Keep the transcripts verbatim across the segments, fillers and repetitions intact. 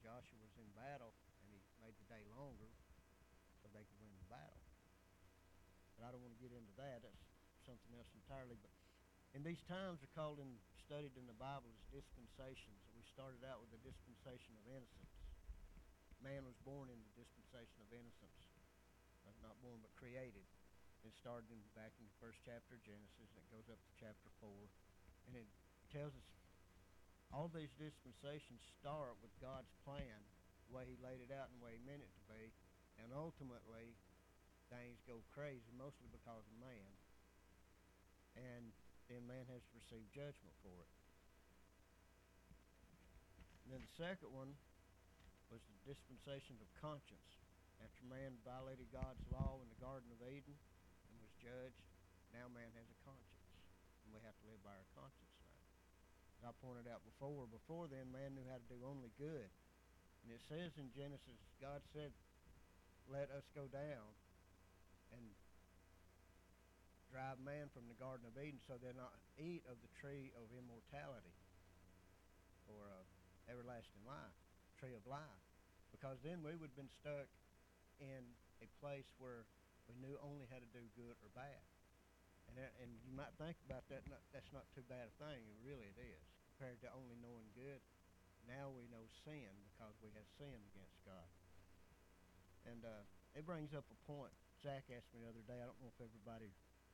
Joshua was in battle and he made the day longer so they could win the battle. But I don't want to get into that. That's something else entirely. But and these times are called and studied in the Bible as dispensations. We started out with the dispensation of innocence. Man was born in the dispensation of innocence. Uh, not born, but created. It started in, back in the first chapter of Genesis, and it goes up to chapter four. And it tells us all these dispensations start with God's plan, the way he laid it out and the way he meant it to be. And ultimately, things go crazy, mostly because of man. And then man has to receive judgment for it. And then the second one was the dispensation of conscience. After man violated God's law in the Garden of Eden and was judged, now man has a conscience. And we have to live by our conscience now. As I pointed out before, before then, man knew how to do only good. And it says in Genesis, God said, let us go down and drive man from the Garden of Eden so they'll not eat of the tree of immortality or uh, everlasting life, tree of life. Because then we would have been stuck in a place where we knew only how to do good or bad. And that, and you might think about that, not, that's not too bad a thing, and really it is. Compared to only knowing good, now we know sin because we have sinned against God. And uh, it brings up a point Zach asked me the other day. I don't know if everybody,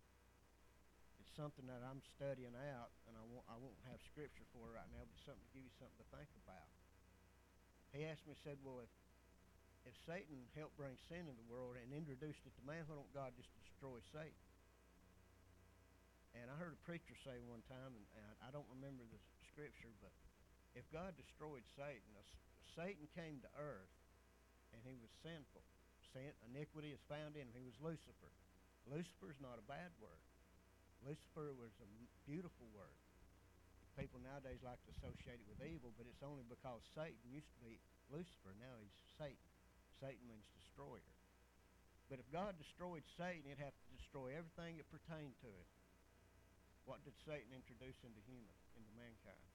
it's something that I'm studying out, and I won't, I won't have scripture for it right now, but it's something to give you something to think about. He asked me, said, well, if, if Satan helped bring sin into the world and introduced it to man, why don't God just destroy Satan? And I heard a preacher say one time, and, and I, I don't remember the scripture, but if God destroyed Satan, uh, Satan came to earth, and he was sinful. Sin, iniquity is found in him. He was Lucifer. Lucifer is not a bad word. Lucifer was a beautiful word. People nowadays like to associate it with evil, but it's only because Satan used to be Lucifer. Now he's Satan. Satan means destroyer. But if God destroyed Satan, he'd have to destroy everything that pertained to it. What did Satan introduce into human, into mankind?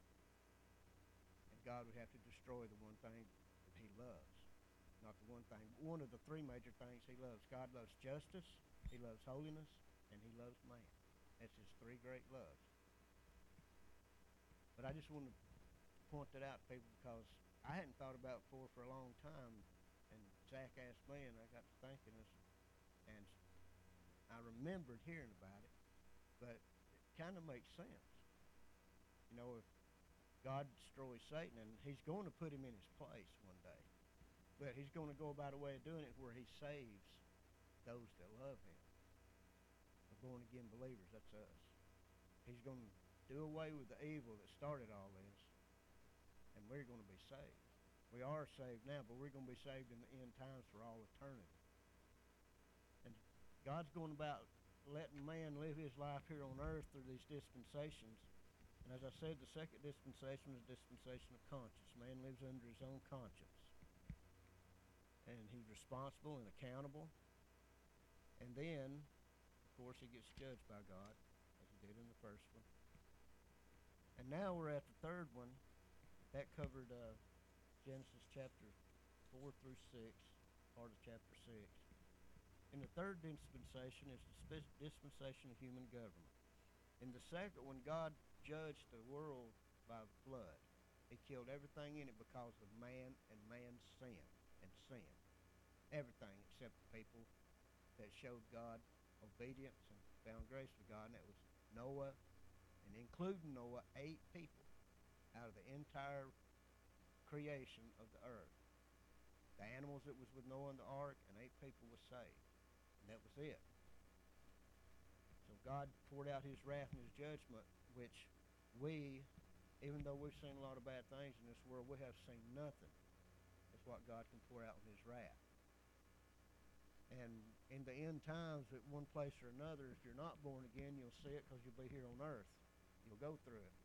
And God would have to destroy the one thing that he loves. Not the one thing, but one of the three major things he loves. God loves justice, he loves holiness, and he loves man. That's his three great loves. But I just wanted to point that out to people because I hadn't thought about it before for a long time. And Zach asked me, and I got to thinking this, and I remembered hearing about it, but it kind of makes sense. You know, if God destroys Satan, and he's going to put him in his place one day, but he's going to go about a way of doing it where he saves those that love him. The born-again believers, that's us. He's going to do away with the evil that started all this, and we're going to be saved. We are saved now, but we're going to be saved in the end times for all eternity. And God's going about letting man live his life here on earth through these dispensations. And as I said, the second dispensation is a dispensation of conscience. Man lives under his own conscience. And he's responsible and accountable. And then, of course, he gets judged by God, as he did in the first one. And now we're at the third one. That covered uh, Genesis chapter four through six, part of chapter six. And the third dispensation is the dispensation of human government. In the second one, God judged the world by flood. He killed everything in it because of man and man's sin and sin. Everything except the people that showed God obedience and found grace with God, and that was Noah, and including Noah, eight people out of the entire creation of the earth. The animals that was with Noah in the ark, and eight people was saved. And that was it. So God poured out his wrath and his judgment, which we, even though we've seen a lot of bad things in this world, we have seen nothing as what God can pour out in his wrath. And in the end times, at one place or another, if you're not born again, you'll see it because you'll be here on earth. You'll go through it.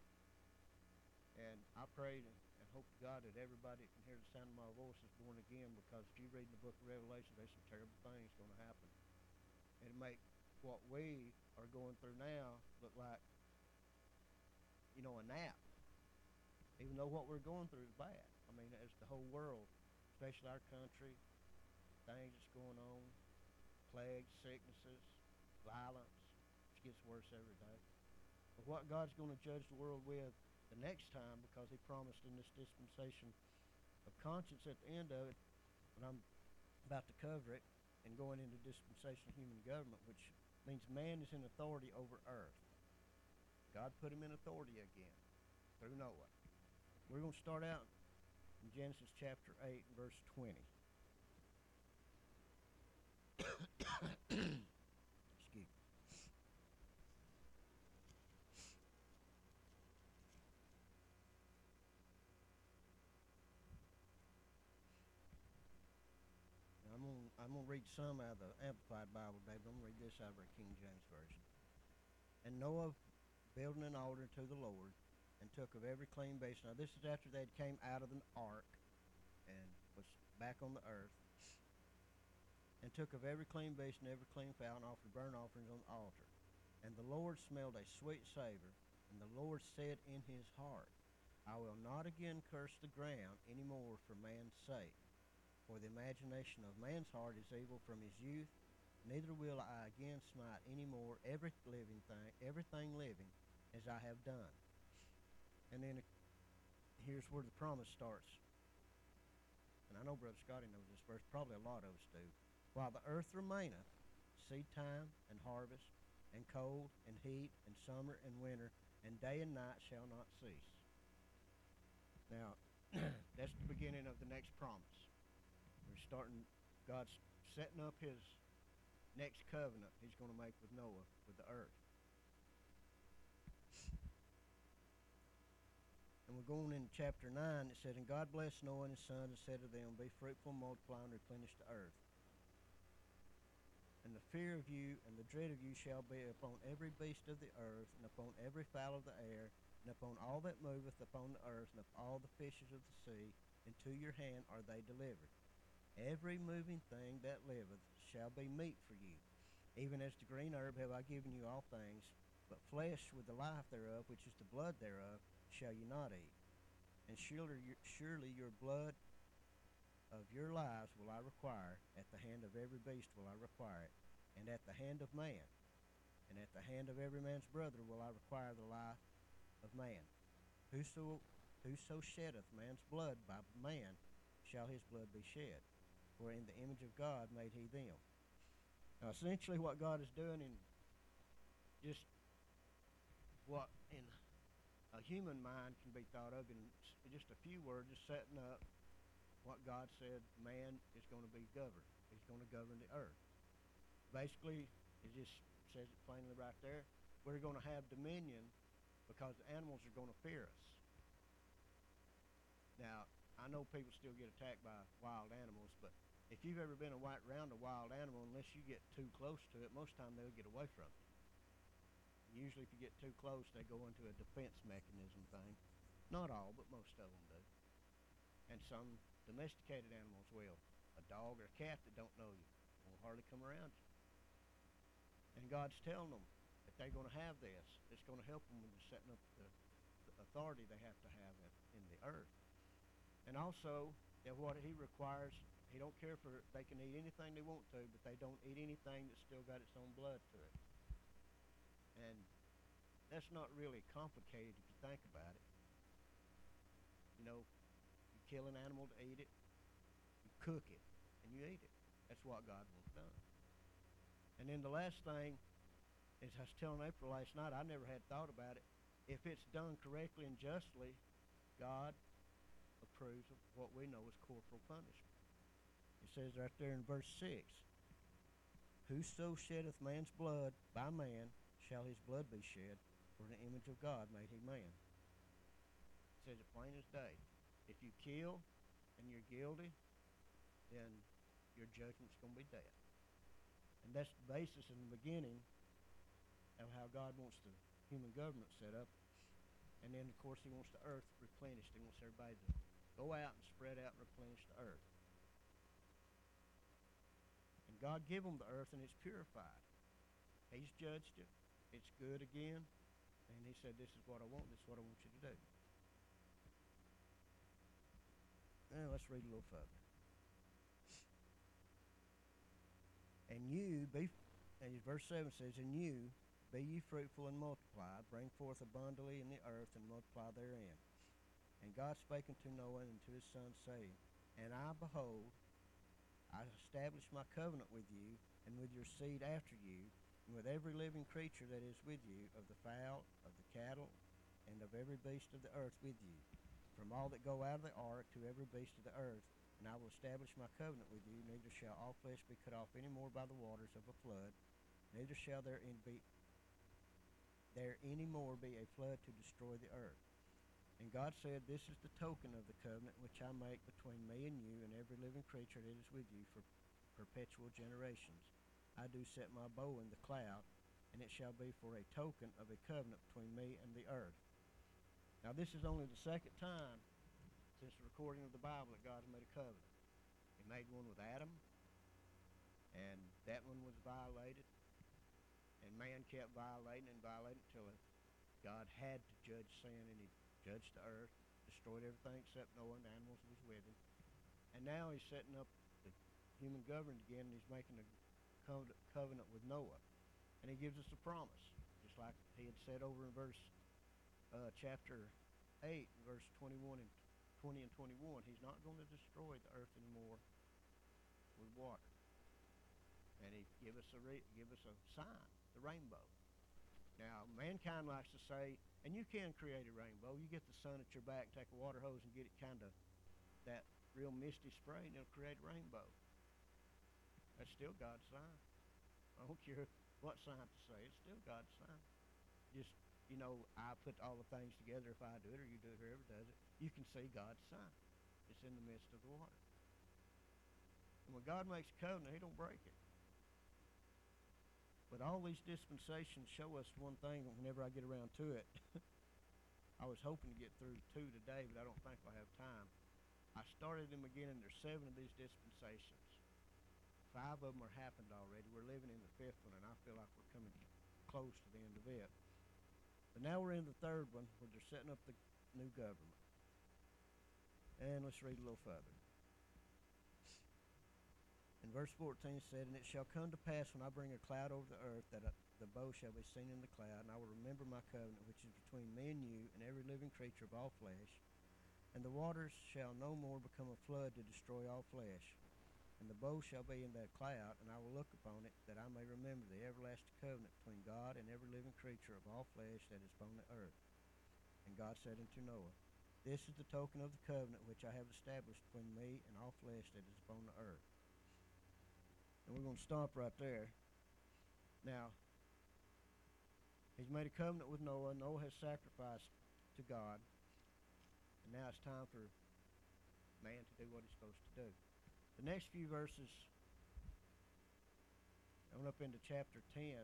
And I pray and, and hope to God that everybody that can hear the sound of my voice is born again, because if you read in the book of Revelation, there's some terrible things going to happen. It'll make what we are going through now look like, you know, a nap. Even though what we're going through is bad. I mean, as the whole world, especially our country, things that's going on, plagues, sicknesses, violence, which gets worse every day. But what God's going to judge the world with the next time, because He promised in this dispensation of conscience at the end of it, but I'm about to cover it and going into dispensation of human government, which means man is in authority over earth. God put him in authority again through Noah. We're going to start out in Genesis chapter eight and verse twenty. Excuse me. Now, I'm going I'm to read some out of the Amplified Bible today, but I'm going to read this out of our King James Version. And Noah building an altar to the Lord, and took of every clean beast. Now this is after they came out of the ark and was back on the earth. And took of every clean beast and every clean fowl and offered burnt offerings on the altar. And the Lord smelled a sweet savor. And the Lord said in his heart, I will not again curse the ground any more for man's sake. For the imagination of man's heart is evil from his youth. Neither will I again smite any more every living thing, everything living, as I have done. And then here's where the promise starts. And I know Brother Scotty knows this verse, probably a lot of us do. While the earth remaineth, seed time and harvest, and cold and heat, and summer and winter, and day and night shall not cease. Now, that's the beginning of the next promise. We're starting, God's setting up his next covenant he's going to make with Noah, with the earth. And we're going into chapter nine. It said, And God blessed Noah and his sons and said to them, Be fruitful, multiply, and replenish the earth. And the fear of you and the dread of you shall be upon every beast of the earth, and upon every fowl of the air, and upon all that moveth upon the earth, and of all the fishes of the sea. Into your hand are they delivered. Every moving thing that liveth shall be meat for you. Even as the green herb have I given you all things, but flesh with the life thereof, which is the blood thereof, shall you not eat. And surely, surely your blood of your lives will I require, at the hand of every beast will I require it, and at the hand of man, and at the hand of every man's brother will I require the life of man. Whoso, whoso sheddeth man's blood by man, shall his blood be shed. For in the image of God made he them. Now essentially what God is doing in just what in a human mind can be thought of in just a few words, is setting up what God said man is going to be governed. He's going to govern the earth. Basically, it just says it plainly right there. We're going to have dominion because the animals are going to fear us. Now, I know people still get attacked by wild animals, but if you've ever been around a wild animal, unless you get too close to it, most of the time they'll get away from you. Usually if you get too close, they go into a defense mechanism thing. Not all, but most of them do. And some domesticated animals will. A dog or a cat that don't know you won't hardly come around you. And God's telling them that they're going to have this. It's going to help them with setting up the, the authority they have to have in, in the earth. And also, that what he requires, he don't care for, they can eat anything they want to, but they don't eat anything that's still got its own blood to it. And that's not really complicated if you think about it. You know, you kill an animal to eat it, you cook it, and you eat it. That's what God wants done. And then the last thing is, I was telling April last night, I never had thought about it. If it's done correctly and justly, God approves of what we know as corporal punishment. It says right there in verse six, Whoso sheddeth man's blood by man, shall his blood be shed, for in the image of God made he man. It says it plain as day. If you kill and you're guilty, then your judgment's going to be death. And that's the basis in the beginning of how God wants the human government set up. And then, of course, he wants the earth replenished. He wants everybody to go out and spread out and replenish the earth. And God gave them the earth, and it's purified. He's judged it. It's good again. And he said, this is what I want. This is what I want you to do. let's read a little further. And you be, and verse seven says, and you be ye fruitful and multiply, bring forth abundantly in the earth and multiply therein. And God spake unto Noah and unto his sons, saying, And I, behold, I establish my covenant with you and with your seed after you, and with every living creature that is with you, of the fowl, of the cattle, and of every beast of the earth with you, from all that go out of the ark to every beast of the earth. And I will establish my covenant with you, neither shall all flesh be cut off any more by the waters of a flood, neither shall there in be there any more be a flood to destroy the earth. And God said, This is the token of the covenant which I make between me and you and every living creature that is with you for perpetual generations. I do set my bow in the cloud, and it shall be for a token of a covenant between me and the earth. Now this is only the second time since the recording of the Bible that God has made a covenant. He made one with Adam, and that one was violated, and man kept violating and violating until God had to judge sin, and he judged the earth, destroyed everything except Noah and the animals that was with him. And now he's setting up the human government again, and he's making a covenant with Noah. And he gives us a promise, just like he had said over in verse uh, chapter eight, verse twenty-one and twenty and twenty-one. He's not going to destroy the earth anymore with water. And he give us a re- give us a sign, the rainbow. Now, mankind likes to say, and you can create a rainbow. You get the sun at your back, take a water hose, and get it kind of that real misty spray, and it'll create a rainbow. That's still God's sign. I don't care what scientists say. It's still God's sign. Just, you know, I put all the things together. If I do it or you do it, whoever does it, you can see God's sign. It's in the midst of the water. And when God makes a covenant, he don't break it. But all these dispensations show us one thing whenever I get around to it. I was hoping to get through two today, but I don't think I'll have time. I started them again, and there's seven of these dispensations. Five of them are happened already. We're living in the fifth one, and I feel like we're coming close to the end of it. But now we're in the third one, where they're setting up the new government. And let's read a little further. And verse fourteen said, And it shall come to pass when I bring a cloud over the earth, that a, the bow shall be seen in the cloud, and I will remember my covenant, which is between me and you and every living creature of all flesh. And the waters shall no more become a flood to destroy all flesh. And the bow shall be in that cloud, and I will look upon it, that I may remember the everlasting covenant between God and every living creature of all flesh that is upon the earth. And God said unto Noah, This is the token of the covenant which I have established between me and all flesh that is upon the earth. And we're going to stop right there. Now, he's made a covenant with Noah. Noah has sacrificed to God. And now it's time for man to do what he's supposed to do. The next few verses, on up into chapter ten,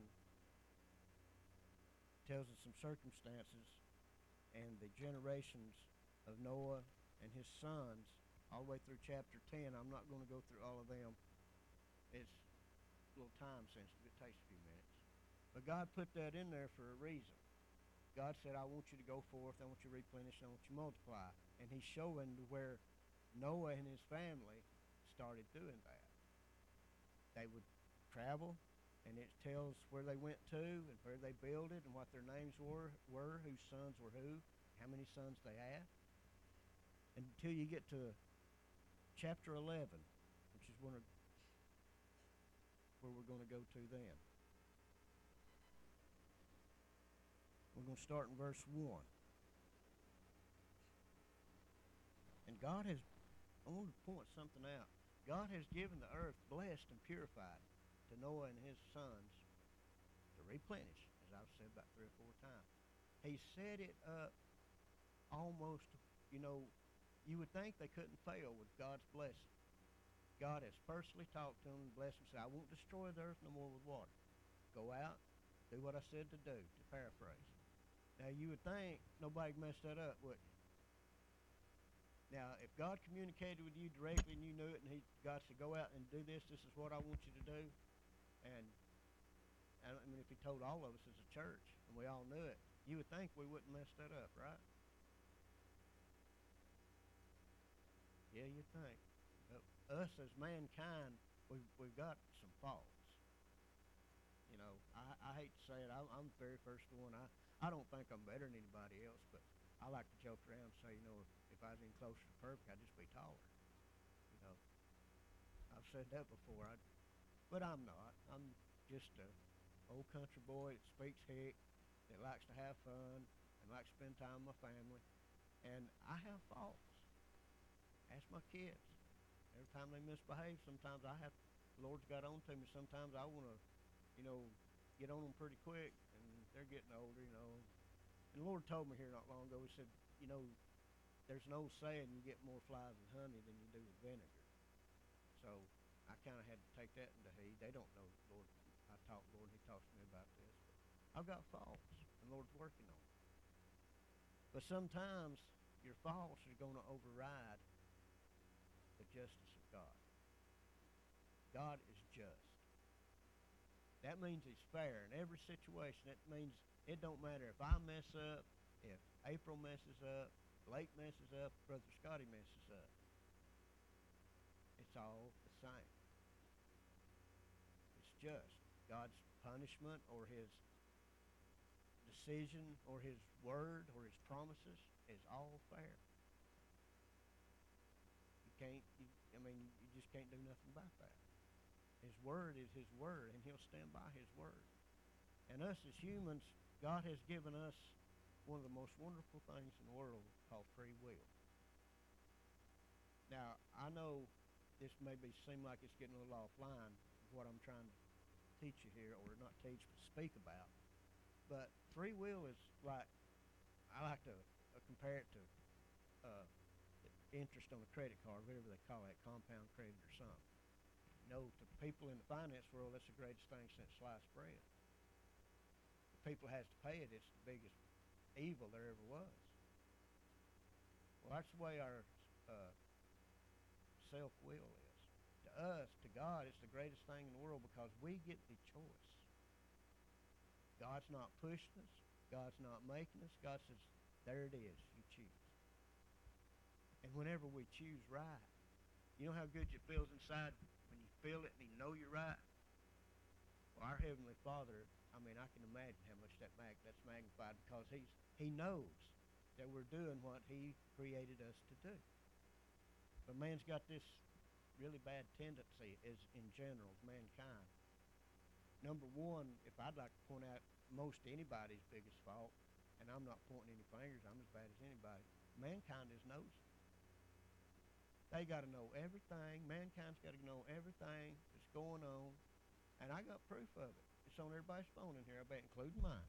tells us some circumstances and the generations of Noah and his sons all the way through chapter ten. I'm not going to go through all of them. It's a little time sensitive. It takes a few minutes. But God put that in there for a reason. God said, I want you to go forth, I want you to replenish, and I want you to multiply. And he's showing where Noah and his family started doing that. They would travel, and it tells where they went to and where they builded and what their names were, were, whose sons were who, how many sons they had. Until you get to chapter eleven, which is one of where we're going to go to then. We're going to start in verse one. And God has, I want to point something out. God has given the earth blessed and purified to Noah and his sons to replenish, as I've said about three or four times. He set it up almost, you know, you would think they couldn't fail with God's blessing. God has personally talked to them and blessed them and said, I won't destroy the earth no more with water. Go out, do what I said to do, to paraphrase. Now, you would think nobody messed that up, wouldn't you? Now, if God communicated with you directly and you knew it, and he, God said, go out and do this, this is what I want you to do, and I mean, if he told all of us as a church, and we all knew it, you would think we wouldn't mess that up, right? Yeah, you think. But us as mankind, we've, we've got some faults. You know, I, I hate to say it. I'm, I'm the very first one. I, I don't think I'm better than anybody else, but I like to joke around and say, you know, if, if I was any closer to perfect, I'd just be taller. You know, I've said that before. I, but I'm not. I'm just a old country boy that speaks hick, that likes to have fun, and likes to spend time with my family. And I have faults. Ask my kids. Every time they misbehave, sometimes I have. The Lord's got on to me. Sometimes I want to, you know, get on them pretty quick, and they're getting older, you know. And the Lord told me here not long ago. He said, you know, there's an old saying: you get more flies with honey than you do with vinegar. So I kind of had to take that into heed. They don't know the Lord. I taught the Lord, and He talks to me about this. But I've got faults, and the Lord's working on them. But sometimes your faults are going to override the justice of God. God is just. That means He's fair in every situation. It means it don't matter if I mess up, if April messes up, Blake messes up, Brother Scotty messes up. It's all the same. It's just. God's punishment or His decision or His word or His promises is all fair. You can't, you, I mean, you just can't do nothing about that. His word is His word, and He'll stand by His word. And us as humans, God has given us one of the most wonderful things in the world called free will. Now, I know this may be seem like it's getting a little offline of what I'm trying to teach you here, or not teach, but speak about. But free will is like, I like to uh, compare it to uh, interest on a credit card, whatever they call it, compound credit or something. You know, to people in the finance world, that's the greatest thing since sliced bread. The people has to pay it. It's the biggest evil there ever was. Well, that's the way our uh, self-will is. To us, to God, it's the greatest thing in the world because we get the choice. God's not pushing us. God's not making us. God says, there it is. You choose. And whenever we choose right, you know how good it feels inside when you feel it and you know you're right? Well, our Heavenly Father, I mean, I can imagine how much that mag- that's magnified because he's, He knows that we're doing what He created us to do. But man's got this really bad tendency as in general, mankind. Number one, if I'd like to point out most anybody's biggest fault, and I'm not pointing any fingers, I'm as bad as anybody, mankind is nosy. They got to know everything. Mankind's got to know everything that's going on, and I got proof of it. It's on everybody's phone in here, I bet, including mine.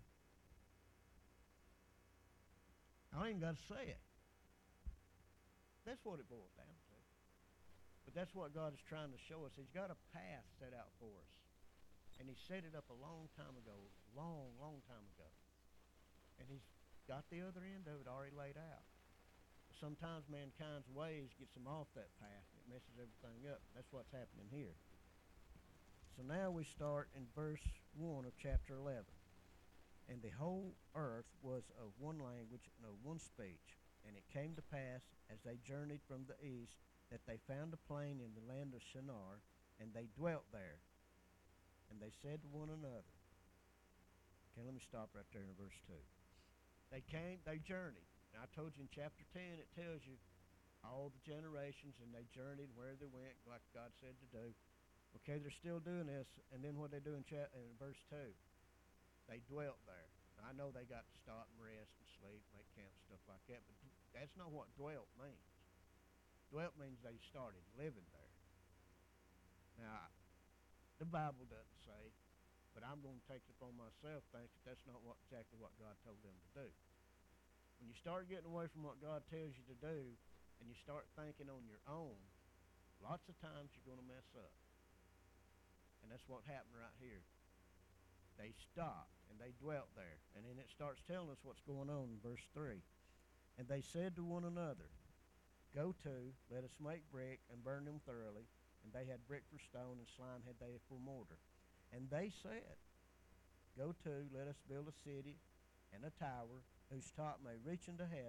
I don't even got to say it. That's what it boils down to. But that's what God is trying to show us. He's got a path set out for us. And He set it up a long time ago, long, long time ago. And He's got the other end of it already laid out. But sometimes mankind's ways gets them off that path, and it messes everything up. That's what's happening here. So now we start in verse one of chapter eleven. And the whole earth was of one language and of one speech. And it came to pass, as they journeyed from the east, that they found a plain in the land of Shinar, and they dwelt there. And they said to one another, okay, let me stop right there in verse two. They came, they journeyed. Now, I told you in chapter ten, it tells you all the generations, and they journeyed where they went, like God said to do. Okay, they're still doing this, and then what they do in, cha- in verse two, they dwelt there. Now, I know they got to stop and rest and sleep, make camp, stuff like that, but that's not what dwelt means. Dwelt means they started living there. Now, the Bible doesn't say, but I'm going to take it upon myself, think that that's not what, exactly what God told them to do. When you start getting away from what God tells you to do, and you start thinking on your own, lots of times you're going to mess up. And that's what happened right here. They stopped, and they dwelt there. And then it starts telling us what's going on in verse three. And they said to one another, go to, let us make brick, and burn them thoroughly. And they had brick for stone, and slime had they for mortar. And they said, go to, let us build a city and a tower, whose top may reach into heaven,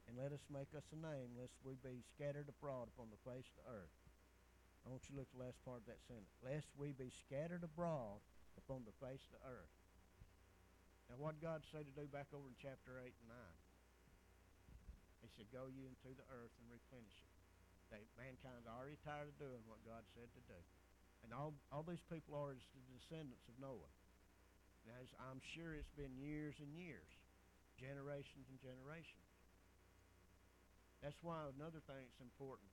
and let us make us a name, lest we be scattered abroad upon the face of the earth. I want you to look at the last part of that sentence. Lest we be scattered abroad upon the face of the earth. Now, what did God say to do back over in chapter eight and nine? He said, go you into the earth and replenish it. They, mankind's already tired of doing what God said to do. And all, all these people are is the descendants of Noah. Now, I'm sure it's been years and years, generations and generations. That's why another thing that's important.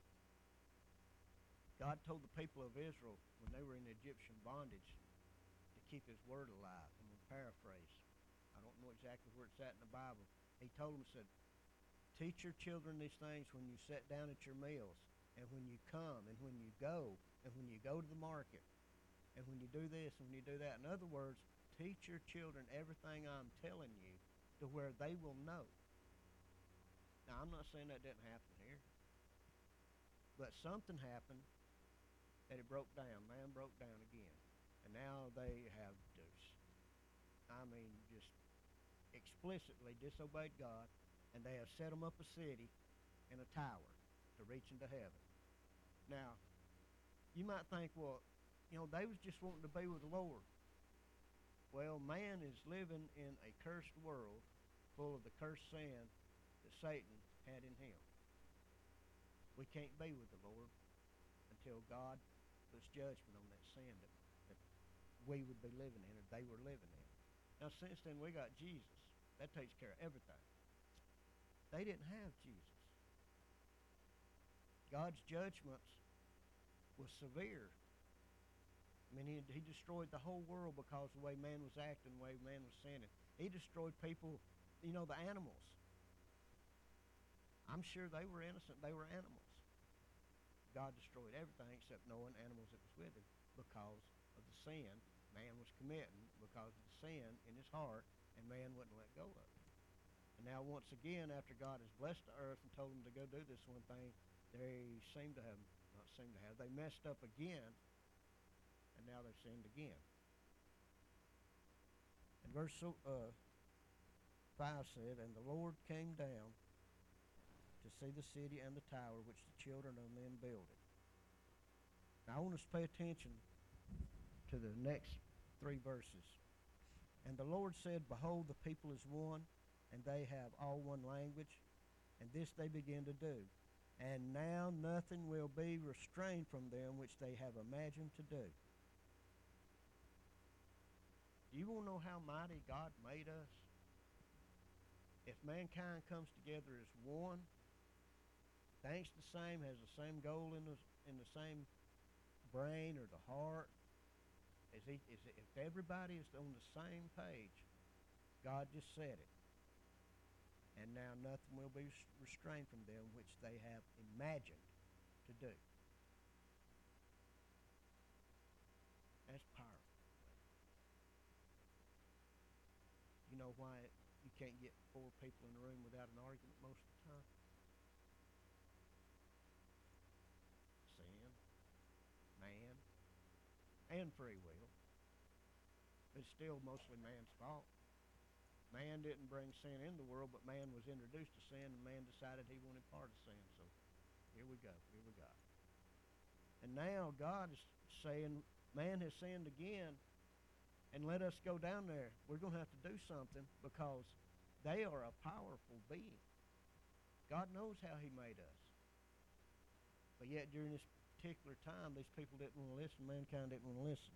God told the people of Israel when they were in Egyptian bondage to keep his word alive. I'm going to paraphrase. I don't know exactly where it's at in the Bible. He told them, said, teach your children these things when you sit down at your meals, and when you come, and when you go, and when you go to the market, and when you do this, and when you do that. In other words, teach your children everything I'm telling you to where they will know. Now, I'm not saying that didn't happen here, but something happened that it broke down. Man broke down again. And now they have just, I mean, just explicitly disobeyed God, and they have set them up a city in a tower to reach into heaven. Now, you might think, well, you know, they was just wanting to be with the Lord. Well, man is living in a cursed world full of the cursed sin that Satan had in him. We can't be with the Lord until God puts judgment on that sin that, that we would be living in, or they were living in. Now, since then, we got Jesus. That takes care of everything. They didn't have Jesus. God's judgments was severe. I mean, he, he destroyed the whole world because of the way man was acting, the way man was sinning. He destroyed people, you know, the animals. I'm sure they were innocent. They were animals. God destroyed everything except Noah and animals that was with him because of the sin man was committing, because of the sin in his heart, and man wouldn't let go of it. And now once again, after God has blessed the earth and told them to go do this one thing, they seem to have, not seem to have, they messed up again, and now they've sinned again. And verse uh, five said, and the Lord came down to see the city and the tower which the children of men builded. Now I want us to pay attention to the next three verses. And the Lord said, behold, the people is one, and they have all one language, and this they begin to do. And now nothing will be restrained from them which they have imagined to do. Do you want to know how mighty God made us? If mankind comes together as one, thinks the same, has the same goal in the, in the same brain or the heart, is he, is it, if everybody is on the same page, God just said it. And now nothing will be restrained from them which they have imagined to do. That's powerful. You know why you can't get four people in a room without an argument most of the time? Sin, man, and free will. It's still mostly man's fault. Man didn't bring sin in the world, but man was introduced to sin, and man decided he wanted part of sin. So here we go, here we go. And now God is saying, man has sinned again, and let us go down there. We're going to have to do something because they are a powerful being. God knows how he made us. But yet during this particular time, these people didn't want to listen. Mankind didn't want to listen.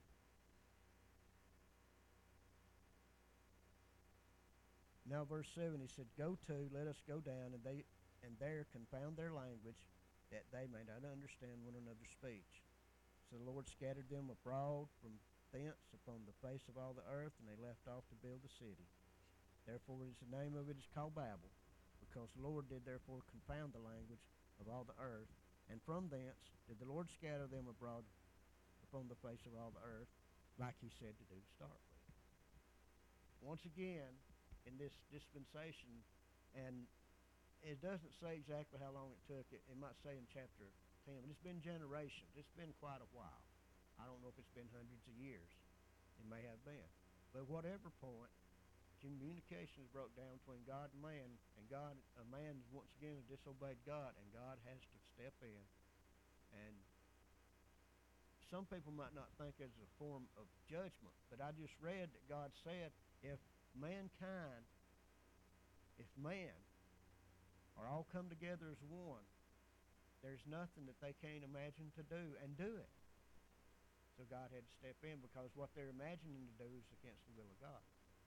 Now verse seven, he said, go to, let us go down, and they and there confound their language, that they may not understand one another's speech. So the Lord scattered them abroad from thence upon the face of all the earth, and they left off to build the city. Therefore is the name of it is called Babel, because the Lord did therefore confound the language of all the earth. And from thence did the Lord scatter them abroad upon the face of all the earth, like he said to do to start with. Once again, in this dispensation, and it doesn't say exactly how long it took. It, it might say in chapter ten, but it's been generations. It's been quite a while. I don't know if it's been hundreds of years. It may have been. But whatever point, communication is broke down between God and man, and God, a man once again has disobeyed God, and God has to step in. And some people might not think it's a form of judgment, but I just read that God said, if mankind, if man are all come together as one, there's nothing that they can't imagine to do and do it. So God had to step in because what they're imagining to do is against the will of God.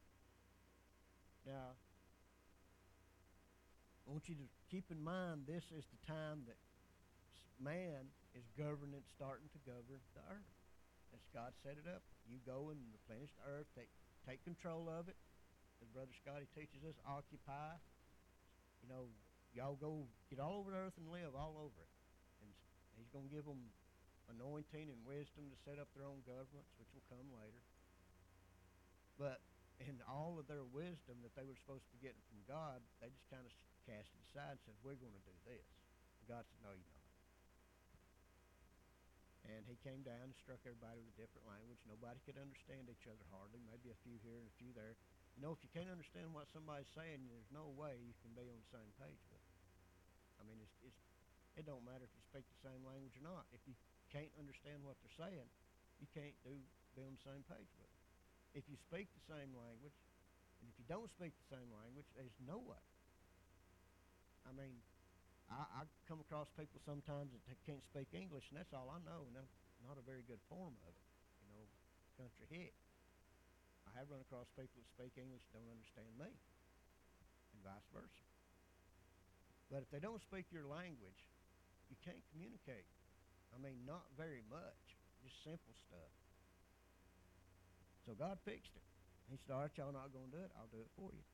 Now, I want you to keep in mind this is the time that man is governing, starting to govern the earth. As God set it up, you go and replenish the earth, take take control of it. As Brother Scotty teaches us, occupy. You know, y'all go get all over the earth and live all over it. And he's going to give them anointing and wisdom to set up their own governments, which will come later. But in all of their wisdom that they were supposed to be getting from God, they just kind of cast it aside and said, we're going to do this. And God said, no, you're not. And he came down and struck everybody with a different language. Nobody could understand each other hardly, maybe a few here and a few there. You know, if you can't understand what somebody's saying, there's no way you can be on the same page with them. I mean, it's, it's, it don't matter if you speak the same language or not. If you can't understand what they're saying, you can't do be on the same page with them. If you speak the same language, and if you don't speak the same language, there's no way. I mean, I, I come across people sometimes that can't speak English, and that's all I know, and I'm not a very good form of it, you know, country hick. I have run across people that speak English and don't understand me, and vice versa. But if they don't speak your language, you can't communicate. I mean, not very much, just simple stuff. So God fixed it. He said, all right, y'all not going to do it, I'll do it for you.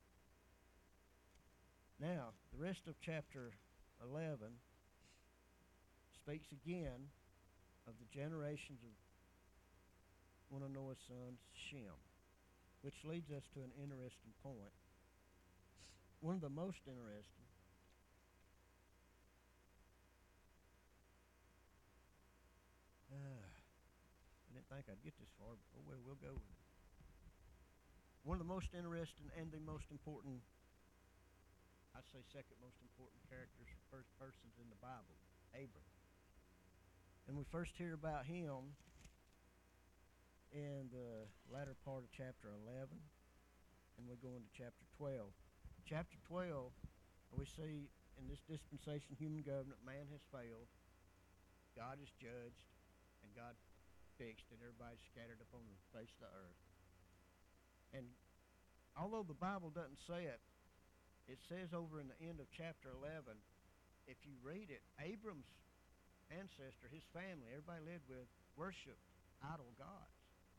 Now, the rest of chapter eleven speaks again of the generations of one of Noah's sons, Shem, which leads us to an interesting point. One of the most interesting. Uh, I didn't think I'd get this far, but oh well, we'll go with it. One of the most interesting and the most important, I'd say second most important characters or first persons in the Bible, Abram. And we first hear about him in the latter part of chapter eleven, and we go into chapter twelve. Chapter twelve, we see in this dispensation human government, man has failed, God is judged, and God fixed it. Everybody's scattered upon the face of the earth. And although the Bible doesn't say it, it says over in the end of chapter eleven, if you read it, Abram's ancestor, his family, everybody lived with, worshiped idol gods.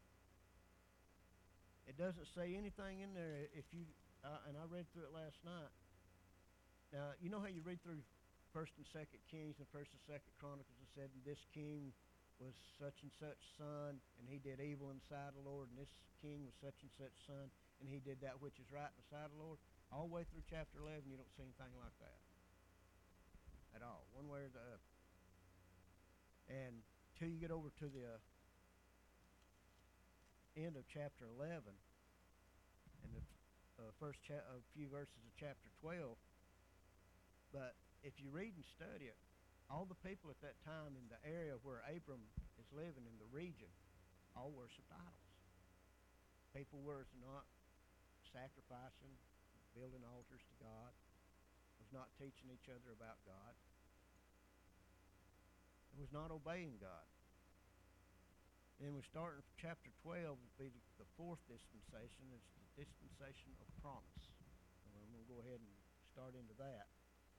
It doesn't say anything in there. If you uh, and I read through it last night. Now, you know how you read through First and Second Kings and First and Second Chronicles and said this king was such and such son, and he did evil in the sight of the Lord, and this king was such and such son, and he did that which is right in the sight of the Lord. All the way through chapter eleven, you don't see anything like that at all, one way or the other. And till you get over to the uh, end of chapter eleven, and the uh, first cha- a few verses of chapter twelve, but if you read and study it, all the people at that time in the area where Abram is living in the region all worshipped idols. People were not sacrificing, building altars to God, was not teaching each other about God, and was not obeying God. Then we start in chapter twelve, would be the, the fourth dispensation. It's the dispensation of promise. And I'm going to go ahead and start into that.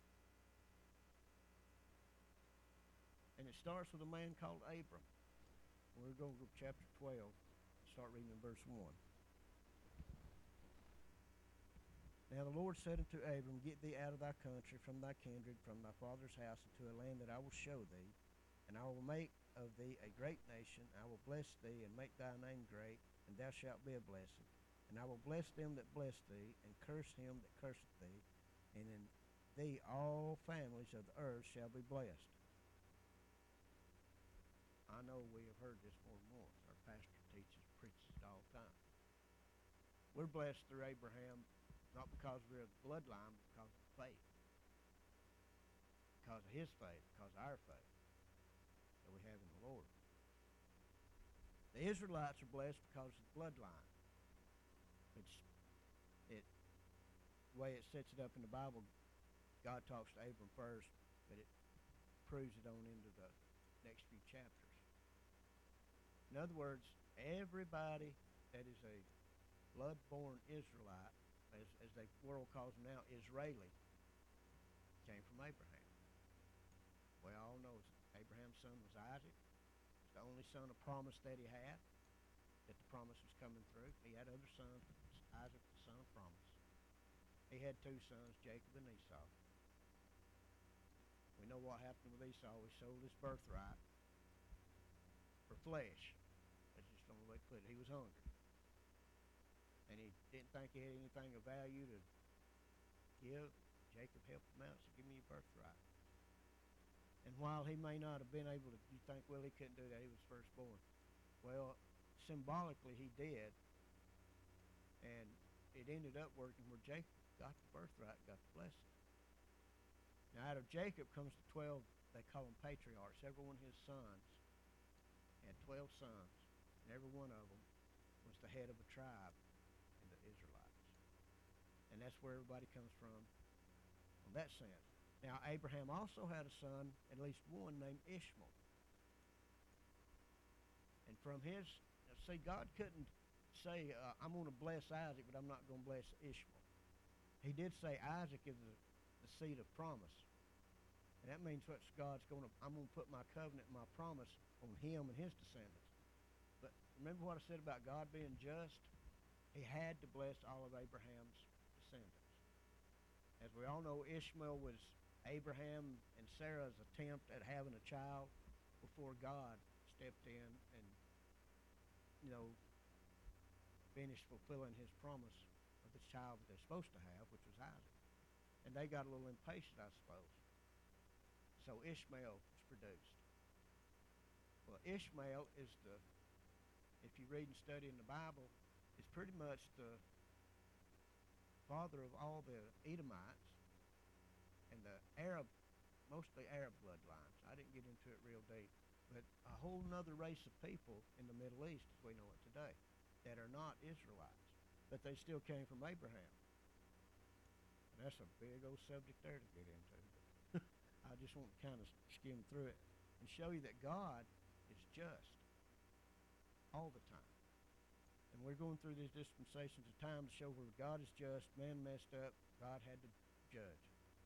And it starts with a man called Abram. We're going to go to chapter twelve, start reading in verse one. Now the Lord said unto Abram, Get thee out of thy country, from thy kindred, from thy father's house, into a land that I will show thee, and I will make of thee a great nation. I will bless thee, and make thy name great, and thou shalt be a blessing. And I will bless them that bless thee, and curse him that curseth thee, and in thee all families of the earth shall be blessed. I know we have heard this more than once. Our pastor teaches, preaches it all the time. We're blessed through Abraham, not because we're a bloodline, but because of faith. Because of his faith, because of our faith that we have in the Lord. The Israelites are blessed because of the bloodline. It's it the way it sets it up in the Bible. God talks to Abram first, but it proves it on into the next few chapters. In other words, everybody that is a blood-born Israelite, as, as the world calls them now, Israeli, came from Abraham. We all know Abraham's son was Isaac. It's the only son of promise that he had, that the promise was coming through. He had other sons, but Isaac was the son of promise. He had two sons, Jacob and Esau. We know what happened with Esau. He sold his birthright for flesh. That's just the only way to put it. He was hungry. And he didn't think he had anything of value to give. Jacob helped him out and said, give me your birthright. And while he may not have been able to, you think, well, he couldn't do that. He was firstborn. Well, symbolically, he did. And it ended up working where Jacob got the birthright, got the blessing. Now, out of Jacob comes the twelve, they call them patriarchs. Every one of his sons had twelve sons, and every one of them was the head of a tribe in the Israelites. And that's where everybody comes from in that sense. Now, Abraham also had a son, at least one, named Ishmael. And from his, see, God couldn't say, uh, I'm going to bless Isaac, but I'm not going to bless Ishmael. He did say Isaac is the, the seed of promise. And that means what God's going to, I'm going to put my covenant and my promise on him and his descendants. But remember what I said about God being just? He had to bless all of Abraham's descendants. As we all know, Ishmael was Abraham and Sarah's attempt at having a child before God stepped in and, you know, finished fulfilling his promise of the child that they're supposed to have, which was Isaac. And they got a little impatient, I suppose. So Ishmael was produced. Well, Ishmael is the, if you read and study in the Bible, is pretty much the father of all the Edomites and the Arab, mostly Arab bloodlines. I didn't get into it real deep, but a whole nother race of people in the Middle East, as we know it today, that are not Israelites, but they still came from Abraham. And that's a big old subject there to get into. I just want to kind of skim through it and show you that God is just all the time. And we're going through these dispensations of time to show where God is just, man messed up, God had to judge.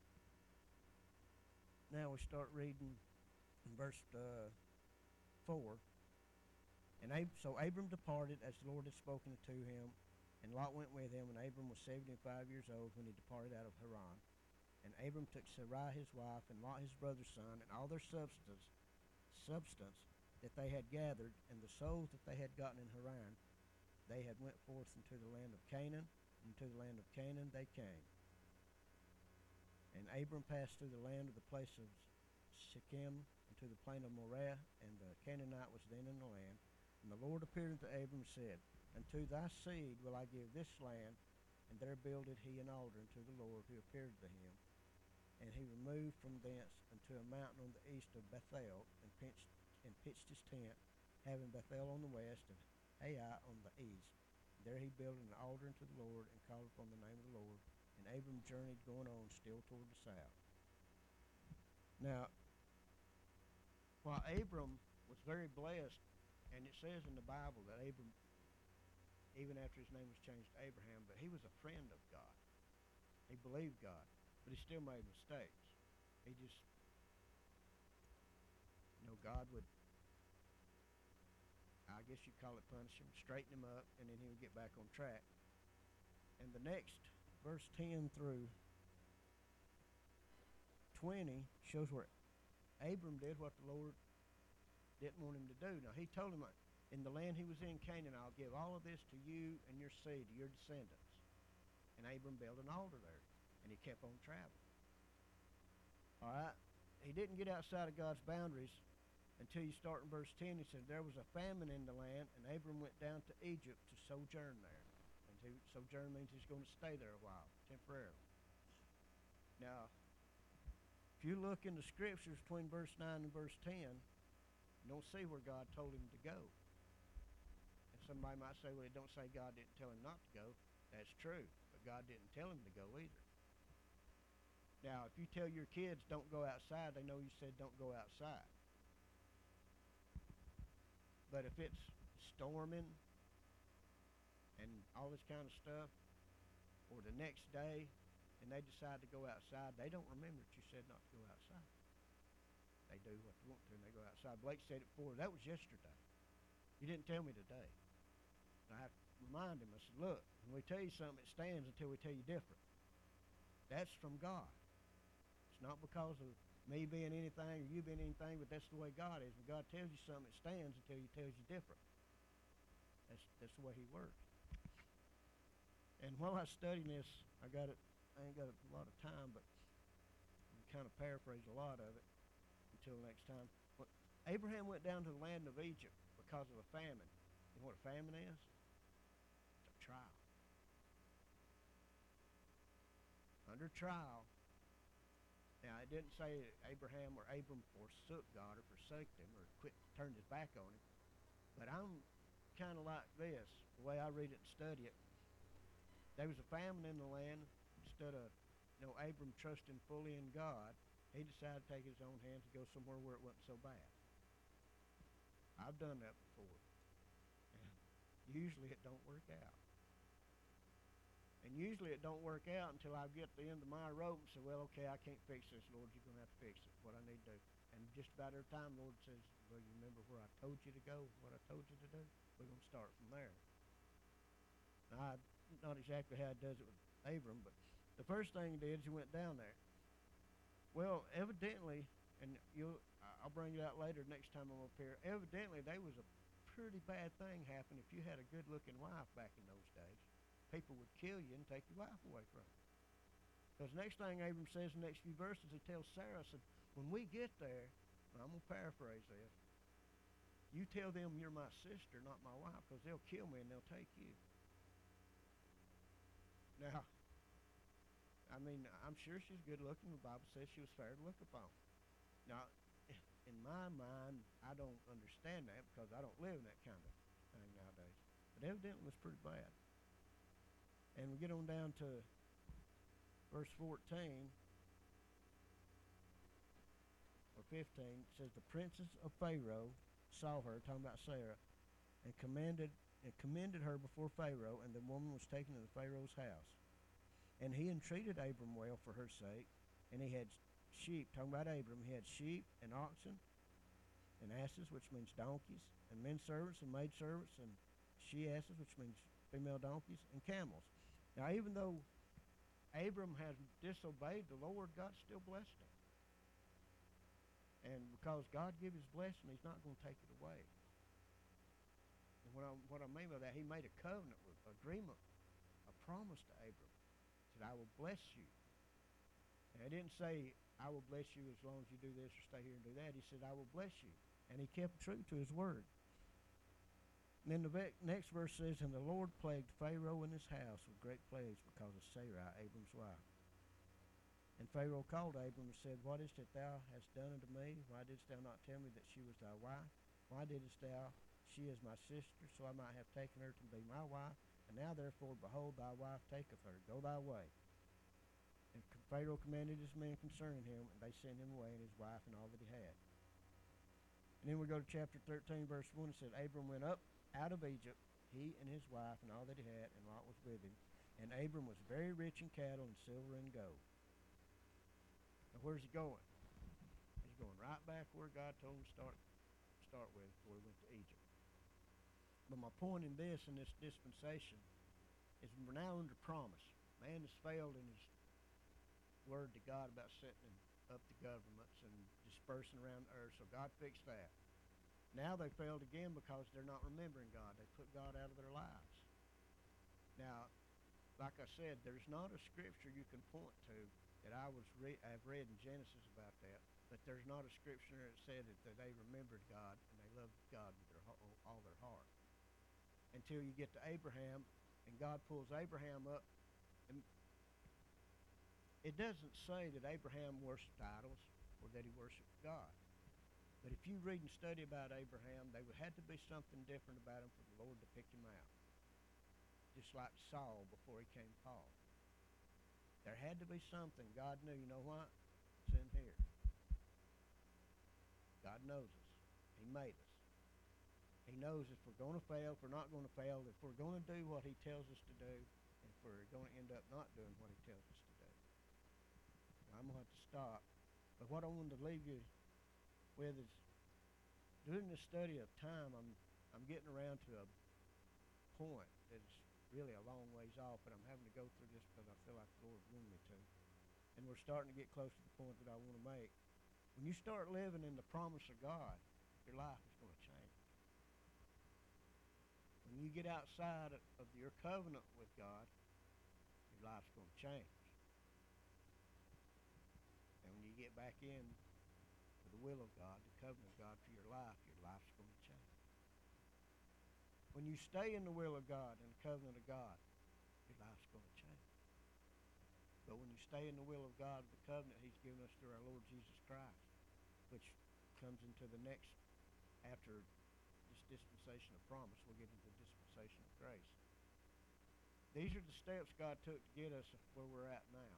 Now we start reading in verse uh, four. And Ab- so Abram departed as the Lord had spoken to him, and Lot went with him, and Abram was seventy-five years old when he departed out of Haran. And Abram took Sarai his wife, and Lot his brother's son, and all their substance, substance that they had gathered, and the souls that they had gotten in Haran. They had went forth into the land of Canaan, and to the land of Canaan they came. And Abram passed through the land of the place of Shechem, into the plain of Moreh, and the Canaanite was then in the land. And the Lord appeared unto Abram, and said, Unto thy seed will I give this land. And there builded he an altar unto the Lord, who appeared to him. And he removed from thence unto a mountain on the east of Bethel, and pitched, and pitched his tent, having Bethel on the west, and Ai on the east. And there he built an altar unto the Lord, and called upon the name of the Lord. And Abram journeyed going on still toward the south. Now, while Abram was very blessed, and it says in the Bible that Abram, even after his name was changed to Abraham, but he was a friend of God. He believed God, but he still made mistakes. He just, you know, God would, I guess you'd call it punish him, straighten him up, and then he would get back on track. And the next, verse ten through twenty, shows where Abram did what the Lord didn't want him to do. Now, he told him, in the land he was in, Canaan, I'll give all of this to you and your seed, to your descendants. And Abram built an altar there, and he kept on traveling. All right? He didn't get outside of God's boundaries until you start in verse ten. He said, there was a famine in the land, and Abram went down to Egypt to sojourn there. And He, sojourn means he's going to stay there a while, temporarily. Now, if you look in the scriptures between verse nine and verse ten, you don't see where God told him to go. And somebody might say, well, it don't say God didn't tell him not to go. That's true, but God didn't tell him to go either. Now, if you tell your kids don't go outside, they know you said don't go outside. But if it's storming and all this kind of stuff, or the next day, and they decide to go outside, they don't remember that you said not to go outside. They do what they want to, and they go outside. Blake said it before. That was yesterday. You didn't tell me today. And I have to remind him. I said, look, when we tell you something, it stands until we tell you different. That's from God. It's not because of me being anything or you being anything, but that's the way God is. When God tells you something, it stands until He tells you different. That's that's the way He works. And while I was studying this, I got it. I ain't got a lot of time, but I'm kind of paraphrase a lot of it until next time. But Abraham went down to the land of Egypt because of a famine. You know what a famine is? It's a trial. Under trial. Now, it didn't say Abraham or Abram forsook God or forsaked him or quit, turned his back on him. But I'm kind of like this, the way I read it and study it. There was a famine in the land. Instead of, you know, Abram trusting fully in God, he decided to take his own hands and go somewhere where it wasn't so bad. I've done that before. And usually it don't work out. And usually it don't work out until I get to the end of my rope and say, well, okay, I can't fix this, Lord. You're going to have to fix it, what I need to do. And just about every time, the Lord says, well, you remember where I told you to go, what I told you to do? We're going to start from there. Now, I, not exactly how it does it with Abram, but the first thing he did is he went down there. Well, evidently, and you'll, I'll bring it out later next time I'm up here, evidently there was a pretty bad thing happen if you had a good-looking wife back in those days. People would kill you and take your wife away from you. Because the next thing Abram says in the next few verses, he tells Sarah, said, when we get there, I'm going to paraphrase this, you tell them you're my sister, not my wife, because they'll kill me and they'll take you. Now, I mean, I'm sure she's good looking. The Bible says she was fair to look upon. Now, in my mind, I don't understand that because I don't live in that kind of thing nowadays. But evidently it was pretty bad. And we get on down to verse fourteen or fifteen. It says, the princes of Pharaoh saw her, talking about Sarah, and commanded and commended her before Pharaoh, and the woman was taken to Pharaoh's house. And he entreated Abram well for her sake, and he had sheep, talking about Abram, he had sheep and oxen and asses, which means donkeys, and men servants and maid servants, and she asses, which means female donkeys, and camels. Now, even though Abram has disobeyed the Lord, God still blessed him. And because God gave his blessing, He's not going to take it away. And what I, what I mean by that, He made a covenant, with agreement, a promise to Abram. He said, I will bless you. And it didn't say, I will bless you as long as you do this or stay here and do that. He said, I will bless you. And he kept true to his word. And then the ve- next verse says, and the Lord plagued Pharaoh and his house with great plagues because of Sarai, Abram's wife. And Pharaoh called Abram and said, what is it that thou hast done unto me? Why didst thou not tell me that she was thy wife? Why didst thou, she is my sister, so I might have taken her to be my wife? And now therefore, behold, thy wife taketh her. Go thy way. And Pharaoh commanded his men concerning him, and they sent him away and his wife and all that he had. And then we go to chapter thirteen, verse one. It said, Abram went up out of Egypt, he and his wife and all that he had, and Lot was with him. And Abram was very rich in cattle and silver and gold. Now where's he going? He's going right back where God told him to start, start with before he went to Egypt. But my point in this, in this dispensation, is we're now under promise. Man has failed in his word to God about setting up the governments and dispersing around the earth, so God fixed that. Now they failed again because they're not remembering God. They put God out of their lives. Now, like I said, there's not a scripture you can point to that I was re- I've read in Genesis about that, but there's not a scripture that said that, that they remembered God and they loved God with their, all their heart. Until you get to Abraham, And God pulls Abraham up. And it doesn't say that Abraham worshipped idols or that he worshipped God. But if you read and study about Abraham, there had to be something different about him for the Lord to pick him out. Just like Saul before he came Paul. There had to be something. God knew, you know what? It's in here. God knows us. He made us. He knows if we're going to fail, if we're not going to fail, if we're going to do what he tells us to do, and if we're going to end up not doing what he tells us to do. Now, I'm going to have to stop. But what I wanted to leave you with is, during the study of time, I'm I'm getting around to a point that's really a long ways off, but I'm having to go through this because I feel like the Lord wanted me to. And we're starting to get close to the point that I want to make. When you start living in the promise of God, your life is going to change. When you get outside of, of your covenant with God, your life's going to change. And when you get back in to the will of God, the covenant of God for your life, your life's going to change. When you stay in the will of God and the covenant of God, your life's going to change. But when you stay in the will of God, the covenant he's given us through our Lord Jesus Christ, which comes into the next, after this dispensation of promise, we'll get into the dispensation of grace. These are the steps God took to get us where we're at now.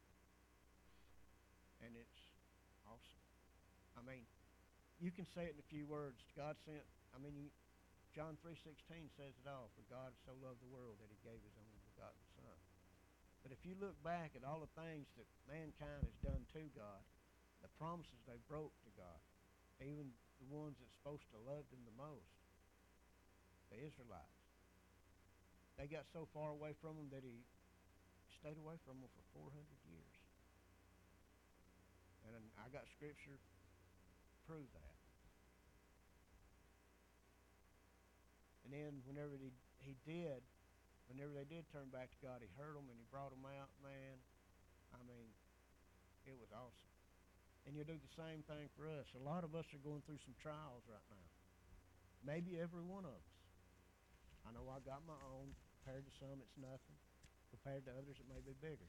And it's awesome. I mean, you can say it in a few words. God sent, I mean, you, John three sixteen says it all. For God so loved the world that he gave his only begotten Son. But if you look back at all the things that mankind has done to God, the promises they broke to God, even the ones that's supposed to love him the most, the Israelites, they got so far away from him that he stayed away from them for four hundred years. And I got scripture to prove that. And then whenever he, he did, whenever they did turn back to God, he heard them and he brought them out, man. I mean, it was awesome. And you'll do the same thing for us. A lot of us are going through some trials right now. Maybe every one of us. I know I got my own. Compared to some, it's nothing. Compared to others, it may be bigger.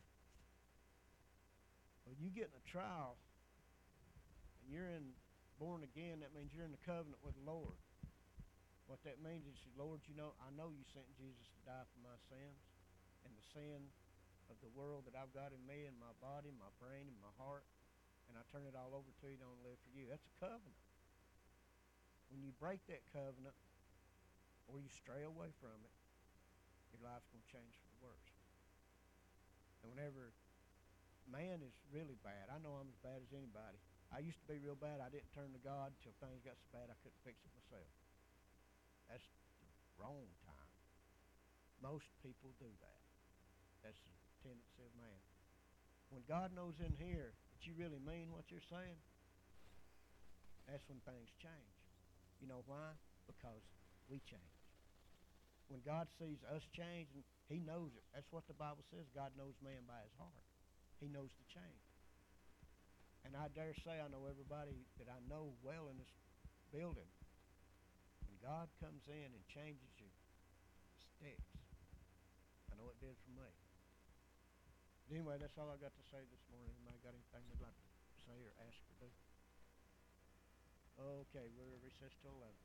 Well, you get in a trial, and you're in born again, that means you're in the covenant with the Lord. What that means is, Lord, you know, I know you sent Jesus to die for my sins, and the sin of the world that I've got in me and my body, my brain, and my heart, and I turn it all over to you and I live for you. That's a covenant. When you break that covenant, or you stray away from it, your life's going to change for the worse. And whenever man is really bad, I know I'm as bad as anybody. I used to be real bad. I didn't turn to God until things got so bad I couldn't fix it myself. That's the wrong time. Most people do that. That's the tendency of man. When God knows in here that you really mean what you're saying, that's when things change. You know why? Because we change. When God sees us changing, he knows it. That's what the Bible says. God knows man by his heart. He knows the change. And I dare say I know everybody that I know well in this building. When God comes in and changes you, it sticks. I know it did for me. But anyway, that's all I got to say this morning. Anybody got anything they'd like to say or ask or do? Okay, we're recessed till eleven.